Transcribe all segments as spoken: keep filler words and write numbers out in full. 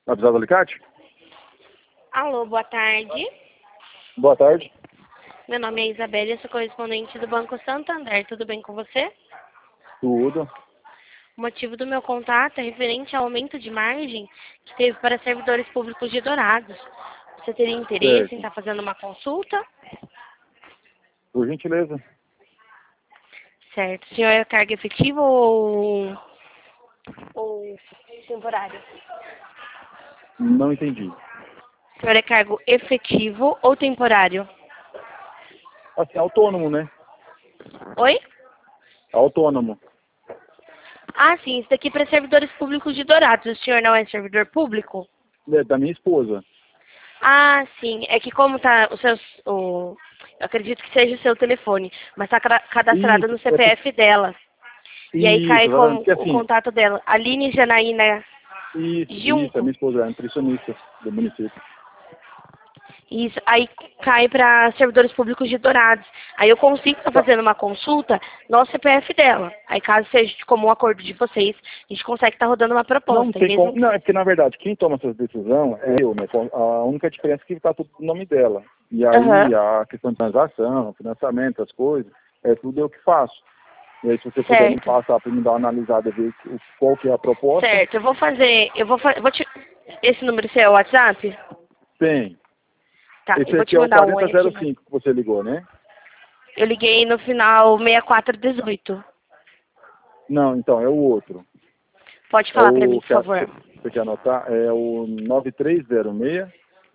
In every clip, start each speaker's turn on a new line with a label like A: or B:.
A: Avisado Alicate?
B: Alô, boa tarde.
A: Boa tarde.
B: Meu nome é Isabelle, eu sou correspondente do Banco Santander. Tudo bem com você?
A: Tudo.
B: O motivo do meu contato é referente ao aumento de margem que teve para servidores públicos de Dourados. Você teria interesse
A: Certo.
B: em estar fazendo uma consulta?
A: Por gentileza.
B: Certo. O senhor é carga efetiva ou, ou temporário?
A: Não entendi.
B: O senhor é cargo efetivo ou temporário?
A: Assim, autônomo, né?
B: Oi?
A: Autônomo.
B: Ah, sim. Isso daqui é para servidores públicos de Dourados. O senhor não é servidor público?
A: É da minha esposa.
B: Ah, sim. É que como tá o seu... O, eu acredito que seja o seu telefone, mas está cadastrado
A: Isso,
B: no
A: é, por-
B: C P F dela. E aí
A: isso,
B: cai
A: exatamente.
B: como
A: Porque
B: o
A: assim,
B: contato dela. Aline Janaína
A: isso, isso, a
B: Junco.
A: minha esposa é nutricionista do município.
B: Isso. Aí cai para servidores públicos de Dourados. Aí eu consigo estar
A: Tá.
B: fazendo uma consulta no C P F dela. Aí caso seja de comum acordo de vocês, a gente consegue estar rodando uma
A: Não
B: proposta. E
A: tem como.
B: mesmo
A: Não,
B: que...
A: é porque na verdade quem toma essa decisão é eu, né? A única diferença é que está tudo no nome dela. E
B: Aham.
A: aí a questão de transação, financiamento, as coisas, é tudo eu que faço. E aí se você puder me
B: Certo.
A: passar para me dar uma analisada, ver o- qual que é a proposta,
B: Certo. Eu vou fazer... Eu vou, fa... vou te... Esse número seu é o WhatsApp?
A: tem.
B: Tá. Eu
A: Esse
B: vou
A: aqui
B: te
A: é o
B: mandar um oi aqui.
A: quarenta zero cinco que você ligou, né?
B: Eu liguei no final sessenta e quatro dezoito.
A: Não, então, é o outro.
B: Pode
A: É
B: falar para mim,
A: o
B: por
A: que a-
B: favor.
A: você quer anotar? É o nove três zero seis.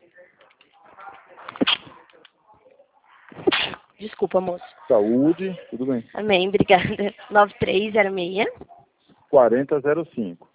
B: Desculpa, moço.
A: Saúde, tudo bem.
B: Amém, obrigada. nove três zero seis.
A: quarenta zero cinco.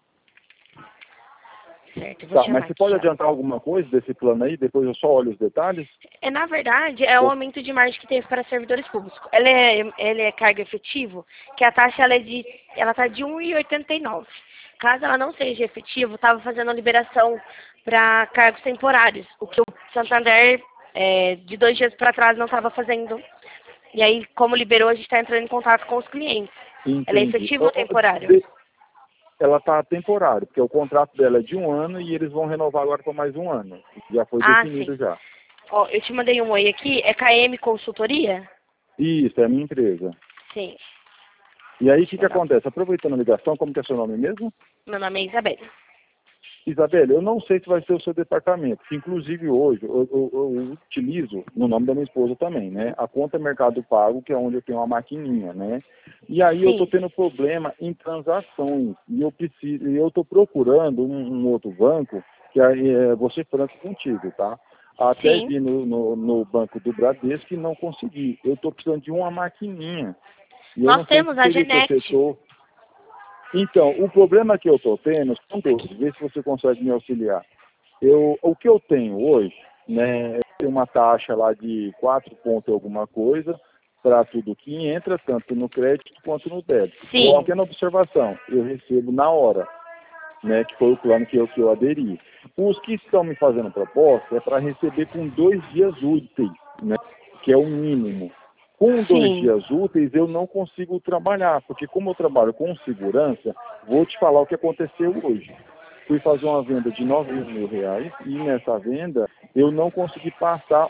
B: Certo, eu vou
A: Tá, mas
B: chamar
A: você pode
B: aqui, ó.
A: adiantar alguma coisa desse plano aí? Depois eu só olho os detalhes?
B: É, na verdade, é o
A: Ou-
B: aumento de margem que teve para servidores públicos. Ela é, ele é cargo efetivo, que a taxa ela é de, ela tá de um vírgula oitenta e nove. Caso ela não seja efetivo, estava fazendo a liberação para cargos temporários, o que o Santander, é, de dois dias para trás, não estava fazendo. E aí, como liberou, a gente está entrando em contato com os clientes. Ela é
A: Entendi.
B: efetivo
A: Ó,
B: ou
A: ó,
B: temporário?
A: de- Ela está temporária, porque o contrato dela é de um ano e eles vão renovar agora por mais um ano. Já foi
B: Ah, sim.
A: definido já.
B: Ó, eu te mandei um oi aqui. É K M Consultoria?
A: Isso, é a minha empresa.
B: Sim.
A: E aí, o
B: Deixa
A: que,
B: eu
A: que
B: mandar.
A: acontece? Aproveitando a ligação, como que é seu nome mesmo?
B: Meu nome é Isabelle.
A: Isabela, eu não sei se vai ser o seu departamento, que inclusive hoje eu, eu- eu utilizo, no nome da minha esposa também, né? A conta Mercado Pago, que é onde eu tenho uma maquininha, né? E aí eu estou
B: Sim.
A: tendo problema em transações, e eu preciso, e eu estou procurando um, um outro banco, que aí é, vou ser franco contigo, tá? Até
B: Sim.
A: vi no, no, no banco do Bradesco e não consegui. Eu estou precisando de uma maquininha. E eu
B: Nós
A: não sei se
B: temos a
A: seria esse o
B: Genect.
A: setor. Então, o problema que eu estou tendo são dois,
B: Aqui.
A: vê se você consegue me auxiliar. Eu, o que eu tenho hoje, né, tem uma taxa lá de quatro pontos alguma coisa para tudo que entra, tanto no crédito quanto no débito.
B: Sim.
A: Qualquer observação, eu recebo na hora, né, que foi o plano que eu, que eu aderi. Os que estão me fazendo proposta é para receber com dois dias úteis, né, que é o mínimo. Com dois
B: Sim.
A: dias úteis eu não consigo trabalhar, porque como eu trabalho com segurança, vou te falar o que aconteceu hoje. Fui fazer uma venda de nove mil reais e nessa venda eu não consegui passar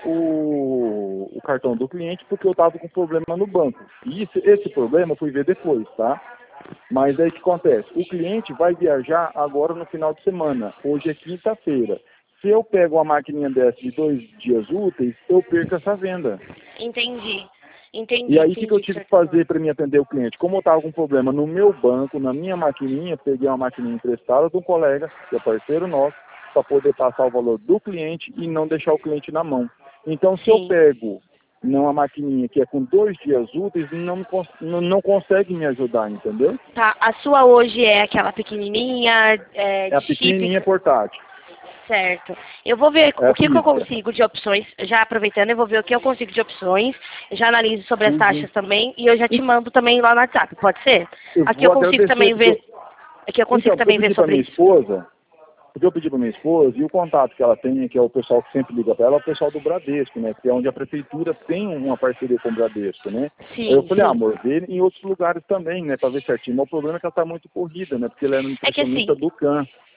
A: o, o cartão do cliente porque eu estava com problema no banco. E esse, esse problema eu fui ver depois, tá? Mas aí o que acontece? O cliente vai viajar agora no final de semana. Hoje é quinta-feira. Se eu pego uma maquininha dessa de dois dias úteis, eu perco essa venda.
B: Entendi.
A: E
B: Entendi,
A: aí, o que, que eu
B: entendi.
A: tive que
B: Certo.
A: fazer para me atender o cliente? Como eu estava com problema no meu banco, na minha maquininha, peguei uma maquininha emprestada de um colega, que é parceiro nosso, para poder passar o valor do cliente e não deixar o cliente na mão. Então, se eu
B: Sim.
A: pego numa maquininha que é com dois dias úteis, não, me cons- não, não consegue me ajudar, entendeu?
B: Tá. A sua hoje é aquela pequenininha, é,
A: É a
B: de chip?
A: pequenininha portátil,
B: Certo. Eu vou ver
A: é
B: o
A: a
B: que, que eu
A: física.
B: consigo de opções, já aproveitando, eu vou ver o que eu consigo de opções, já analiso sobre as
A: Uhum.
B: taxas também e eu já te mando também lá no WhatsApp, pode ser?
A: Eu
B: Aqui eu
A: vou
B: consigo
A: agradecer,
B: também
A: porque eu,
B: ver, aqui eu consigo
A: então, porque eu
B: também ver
A: pedi para
B: sobre
A: minha
B: isso.
A: esposa, porque eu pedi para minha esposa, e o contato que ela tem, que é o pessoal que sempre liga para ela, é o pessoal do Bradesco, né? Que é onde a prefeitura tem uma parceria com o Bradesco, né? Aí eu
B: Sim,
A: falei, ah,
B: sim.
A: amor, vê em outros lugares também, né? Para ver certinho. Mas o problema é que ela está muito corrida, né? Porque ela é
B: É que
A: nutricionista
B: assim,
A: do C A N.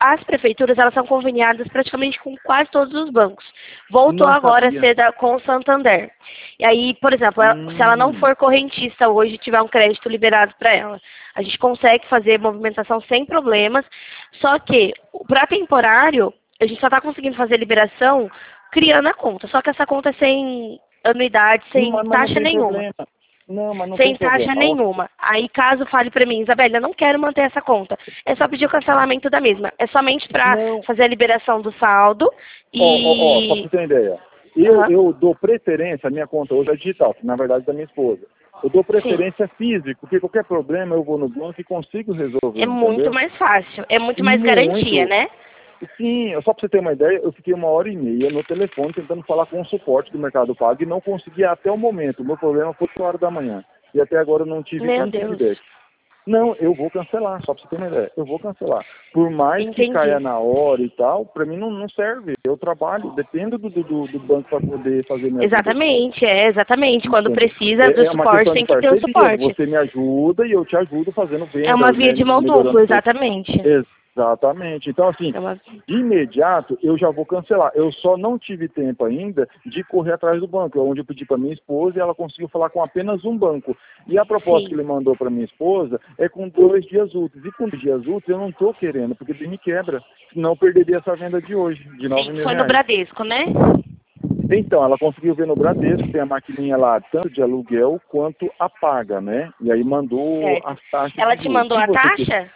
B: as prefeituras, elas são conveniadas praticamente com quase todos os bancos. Voltou
A: Não
B: agora
A: sabia.
B: a ser da, com o Santander. E aí, por exemplo, ela,
A: Hum.
B: se ela não for correntista hoje e tiver um crédito liberado para ela, a gente consegue fazer movimentação sem problemas, só que, para temporário, a gente só está conseguindo fazer liberação criando a conta. Só que essa conta é sem anuidade, sem
A: Mas, mas
B: taxa
A: não tem
B: nenhuma.
A: problema. Não, mas não
B: Sem
A: tem
B: taxa
A: problema.
B: nenhuma. Aí, caso fale para mim, Isabela, eu não quero manter essa conta. É só pedir o cancelamento da mesma. É somente para
A: Não.
B: fazer a liberação do saldo
A: Ó, ó, ó, só pra
B: e...
A: você ter uma ideia. Eu,
B: Uhum.
A: eu dou preferência, a minha conta hoje é digital, que na verdade é da minha esposa. Eu dou
B: Sim.
A: preferência física, porque qualquer problema eu vou no banco e consigo resolver,
B: É muito
A: entendeu?
B: mais fácil. É muito mais garantia,
A: Muito.
B: né?
A: Sim, só para você ter uma ideia, eu fiquei uma hora e meia no telefone tentando falar com o suporte do Mercado Pago e não consegui até o momento. O meu problema foi oito horas da manhã. E até agora eu não tive
B: Meu
A: um
B: Deus.
A: feedback. Não, eu vou cancelar, só para você ter uma ideia. Eu vou cancelar. Por mais
B: Entendi.
A: que caia na hora e tal, para mim não, não serve. Eu trabalho, dependo do, do, do banco para poder fazer minha vida.
B: Exatamente, é, exatamente. Quando
A: Entendeu?
B: precisa do
A: É, é uma
B: suporte,
A: questão de
B: tem que ter o
A: parceria.
B: suporte.
A: Você me ajuda e eu te ajudo fazendo venda,
B: É uma via
A: né,
B: de mão
A: melhorando
B: dupla,
A: o seu.
B: exatamente.
A: Exatamente. Então, assim,
B: É uma...
A: de imediato eu já vou cancelar. Eu só não tive tempo ainda de correr atrás do banco, onde eu pedi para minha esposa e ela conseguiu falar com apenas um banco. E a proposta
B: Sim.
A: que ele mandou para minha esposa é com dois dias úteis. E com dois dias úteis eu não estou querendo, porque ele me quebra. Senão eu perderia essa venda de hoje, de nove
B: Sim,
A: mil
B: foi no
A: reais.
B: Bradesco, né?
A: Então, ela conseguiu ver no Bradesco, tem a maquininha lá, tanto de aluguel quanto a paga, né? E aí mandou
B: Certo.
A: as taxas
B: Ela
A: de
B: te
A: juros.
B: mandou
A: Se
B: a
A: você quiser,
B: taxa?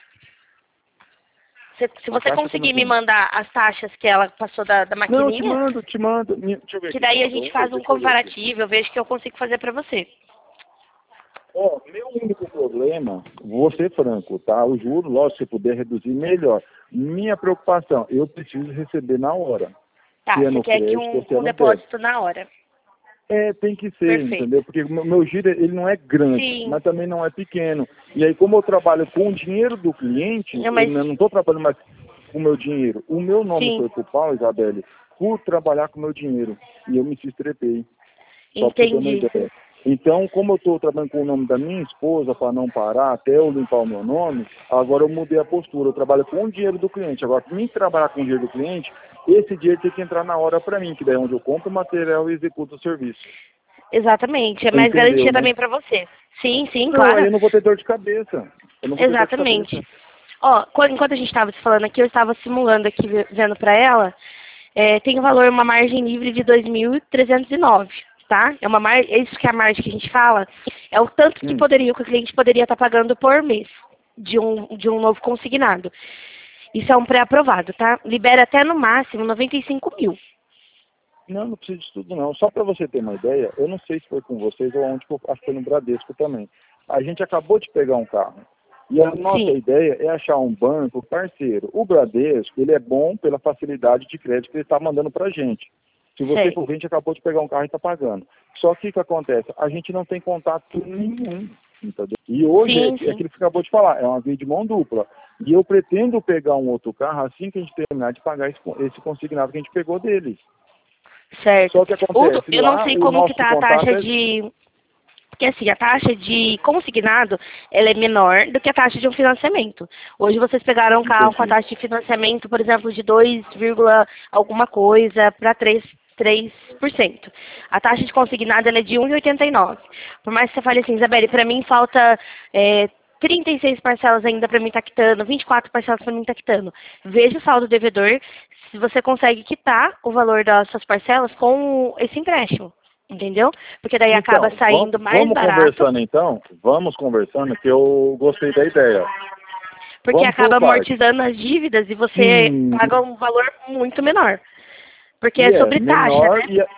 B: Se, se
A: a
B: você
A: taxa como
B: conseguir me
A: assim?
B: mandar as taxas que ela passou da, da
A: Não, eu te
B: maquininha,
A: mando, te mando. Me- Deixa eu ver
B: que
A: aqui se
B: daí a
A: ela
B: gente
A: mandou.
B: faz um
A: Deixa eu ver aqui.
B: comparativo, eu vejo que eu consigo fazer pra você.
A: Ó, meu único problema, vou ser franco, tá? Eu juro, lógico, se puder reduzir, melhor. Minha preocupação, eu preciso receber na hora.
B: Tá,
A: Se é
B: você
A: no
B: quer que
A: crédito
B: um,
A: ou se é
B: um
A: no débito.
B: depósito na hora.
A: É, tem que ser,
B: Perfeito.
A: entendeu? Porque o meu meu giro, ele não é grande,
B: Sim.
A: mas também não é pequeno. E aí, como eu trabalho com o dinheiro do cliente,
B: Não,
A: eu
B: mas
A: não estou trabalhando mais com o meu dinheiro. O meu nome
B: sim,
A: foi pro pau, Isabelle, por trabalhar com o meu dinheiro. E eu me estrepei, só para você ter uma
B: entendi.
A: ideia. Então, como eu estou trabalhando com o nome da minha esposa para não parar até eu limpar o meu nome, agora eu mudei a postura. Eu trabalho com o dinheiro do cliente. Agora, para mim trabalhar com o dinheiro do cliente, esse dinheiro tem que entrar na hora para mim, que daí é onde eu compro o material e executo o serviço.
B: Exatamente, é mais
A: Entendeu,
B: garantia
A: né?
B: também pra você. Sim, sim,
A: Não, aí
B: claro.
A: eu não vou ter dor de cabeça. Eu não vou ter dor de
B: Exatamente.
A: cabeça.
B: Ó, quando- enquanto a gente estava se falando aqui, eu estava simulando aqui, ve- vendo pra ela, é, tem um valor, uma margem livre de dois mil trezentos e nove, tá? É uma mar... é isso que é a margem que a gente fala, é o tanto que
A: Hum.
B: poderia, que o cliente poderia estar pagando por mês de um, de um novo consignado. Isso é um pré-aprovado, tá? Libera até no máximo noventa e cinco mil.
A: Não, não precisa disso tudo não. Só para você ter uma ideia, eu não sei se foi com vocês ou onde que eu acho que foi no Bradesco também. A gente acabou de pegar um carro. E a nossa
B: Sim,
A: ideia é achar um banco parceiro. O Bradesco, ele é bom pela facilidade de crédito que ele está mandando para a gente. Se você
B: certo.
A: for ver, a gente acabou de pegar um carro e está pagando. Só que o que acontece? A gente não tem contato nenhum, entendeu? E hoje é,
B: Sim,
A: é
B: sim.
A: aquilo que você acabou de falar, é uma via de mão dupla. E eu pretendo pegar um outro carro assim que a gente terminar de pagar esse, esse consignado que a gente pegou deles.
B: Certo.
A: Só que
B: Udo,
A: acontece,
B: eu não
A: lá
B: sei
A: o
B: como que
A: nosso
B: tá a
A: contato
B: taxa
A: é...
B: de... Porque assim, a taxa de consignado, ela é menor do que a taxa de um financiamento. Hoje vocês pegaram um carro com a
A: Entendi.
B: taxa de financiamento, por exemplo, de dois, alguma coisa para três por cento. A taxa de consignado ela é de um vírgula oitenta e nove. Por mais que você fale assim, Isabelle, para mim falta é, trinta e seis parcelas ainda para mim estar quitando, vinte e quatro parcelas para mim estar quitando. Veja o saldo devedor, se você consegue quitar o valor das suas parcelas com esse empréstimo. Entendeu? Porque daí acaba
A: Então, vamos,
B: saindo mais
A: vamos
B: barato,
A: conversando então, vamos conversando que eu gostei da ideia.
B: porque
A: Vamos por
B: acaba
A: parte.
B: amortizando as dívidas e você
A: Sim,
B: paga um valor muito menor. Porque
A: e
B: é
A: é
B: sobre taxa,
A: menor
B: né?
A: e a,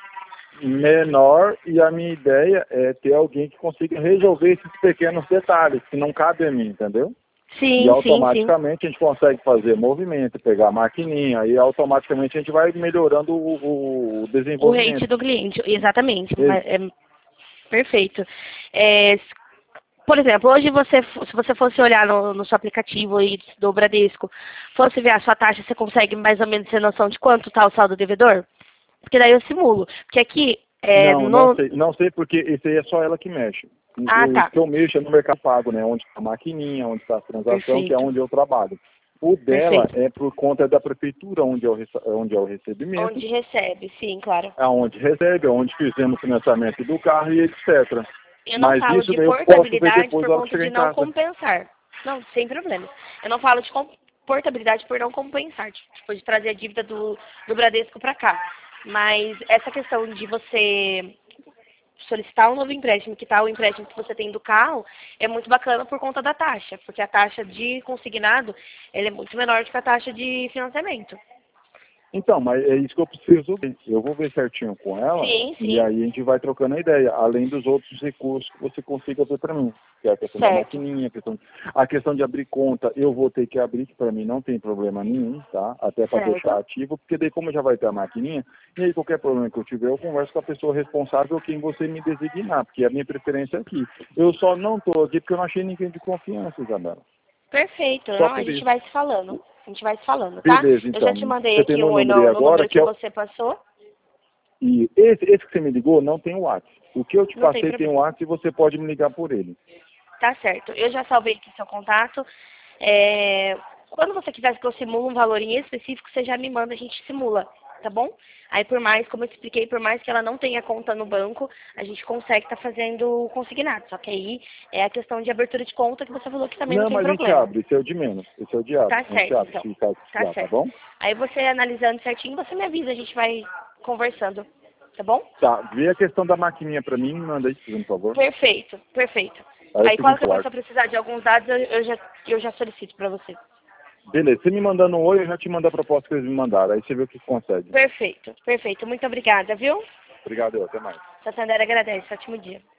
A: menor e a minha ideia é ter alguém que consiga resolver esses pequenos detalhes que não cabem a mim, entendeu? E
B: Sim, sim, sim.
A: automaticamente a gente consegue fazer movimento, pegar a maquininha, e automaticamente a gente vai melhorando o, o
B: O rate
A: desenvolvimento.
B: do cliente, exatamente.
A: Ex-
B: Mas é perfeito. É, s- por exemplo, hoje você, fo- se você fosse olhar no, no seu aplicativo aí do Bradesco, fosse ver a sua taxa, você consegue mais ou menos ter noção de quanto está o saldo devedor? Porque daí eu simulo. Porque aqui, é,
A: Não, não
B: no...
A: sei, não sei porque esse aí é só ela que mexe.
B: Ah,
A: O
B: tá.
A: que eu mexo é no Mercado Pago, né? Onde está a maquininha, onde está a transação, que é
B: Perfeito.
A: onde eu trabalho. O dela
B: Perfeito.
A: é por conta da prefeitura, onde é o, rece- onde é o recebimento,
B: Onde recebe, sim, claro.
A: aonde recebe, aonde fizemos o financiamento do carro e etcétera.
B: Eu não
A: Mas
B: falo
A: isso
B: de
A: daí eu posso ver
B: portabilidade
A: depois
B: por
A: na hora que
B: conta
A: chegar
B: de
A: em
B: não
A: casa.
B: compensar. Não, sem problema. Eu não falo de com- portabilidade por não compensar, tipo, de trazer a dívida do, do Bradesco para cá. Mas essa questão de você solicitar um novo empréstimo, que tal o empréstimo que você tem do carro, é muito bacana por conta da taxa, porque a taxa de consignado, ela é muito menor do que a taxa de financiamento.
A: Então, mas é isso que eu preciso ver. Eu vou ver certinho com ela
B: Sim,
A: e
B: sim,
A: aí a gente vai trocando a ideia, além dos outros recursos que você consiga ver para mim, que é a questão da
B: certo,
A: maquininha, a questão, a questão de abrir conta, eu vou ter que abrir, que para mim não tem problema nenhum, tá? Até para deixar
B: certo,
A: ativo, porque daí como já vai ter a maquininha, e aí qualquer problema que eu tiver, eu converso com a pessoa responsável, quem você me designar, porque a minha preferência é aqui. Eu só não tô aqui porque eu não achei ninguém de confiança, Isabela.
B: perfeito.
A: Só
B: Não, a
A: por
B: gente
A: isso.
B: vai se falando. A gente vai se falando, tá?
A: Beleza,
B: Eu já
A: então.
B: te mandei
A: Você tem
B: aqui
A: meu
B: um oi
A: número aí
B: no, no
A: agora,
B: número
A: que
B: que
A: é o
B: você passou.
A: E esse, esse que você me ligou não tem o WhatsApp. O que eu te
B: Não tem
A: passei tem o
B: problema.
A: WhatsApp e você pode me ligar por ele.
B: Tá certo. Eu já salvei aqui seu contato. É, Quando você quiser que eu simule um valor em específico, você já me manda, a gente simula, tá bom? Aí por mais, como eu te expliquei, por mais que ela não tenha conta no banco, a gente consegue estar fazendo o consignado. Só que aí é a questão de abertura de conta que você falou que também não
A: Não,
B: tem
A: mas a gente
B: problema.
A: abre, esse é o de menos. Esse é o de abre.
B: Tá
A: A gente
B: certo,
A: abre,
B: então.
A: se caso
B: Tá
A: precisar, tá
B: certo.
A: bom?
B: Aí você analisando certinho, você me avisa, a gente vai conversando, tá bom?
A: Tá, vê a questão da maquininha pra mim e manda aí, por favor.
B: Perfeito, perfeito.
A: Aí eu
B: Aí
A: fico no
B: quando que eu possa
A: quarto.
B: precisar de alguns dados, eu, eu já, eu já solicito para você.
A: Beleza, você me mandando um oi, eu já te mando a proposta que eles me mandaram. Aí você vê o que consegue.
B: Perfeito, perfeito. Muito obrigada, viu?
A: Obrigado, eu, até mais.
B: Santander agradece. Ótimo dia.